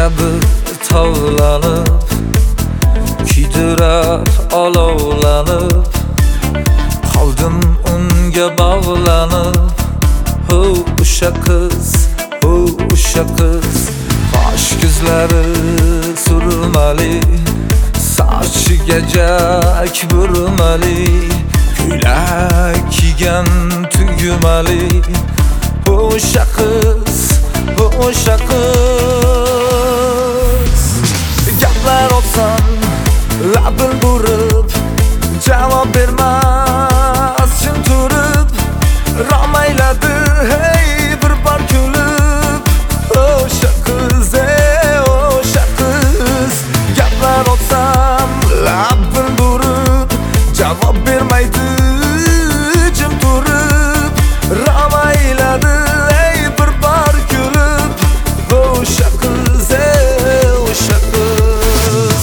kabi tovlanib, kuydirar olovlanib, qoldim unga bog'lanib. O'sha qiz, o'sha qiz, qosh ko'zlari surmali, sochiga jak burmali, ko'ylak kiygan tugmali. O'sha qiz, o'sha qiz. Gaplar olsam labin burib, javob bermas jim turib, romayladi hey bir bor kulib. O'sha qiz, o'sha qiz. Gaplar olsam labin burib, javob bermaydi jim turib, romayladi hey bir bor kulib. O'sha qiz, o'sha qiz.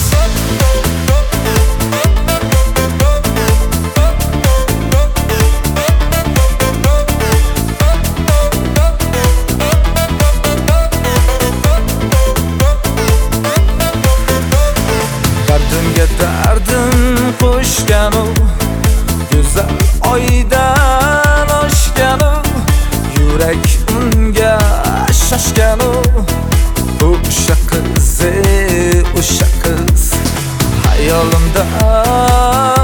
Dardimga dardim qo'shgan u, go'zal oydan oshgan u, yurak unga shoshgan u. O'sha qiz, o'sha qiz, hayolimda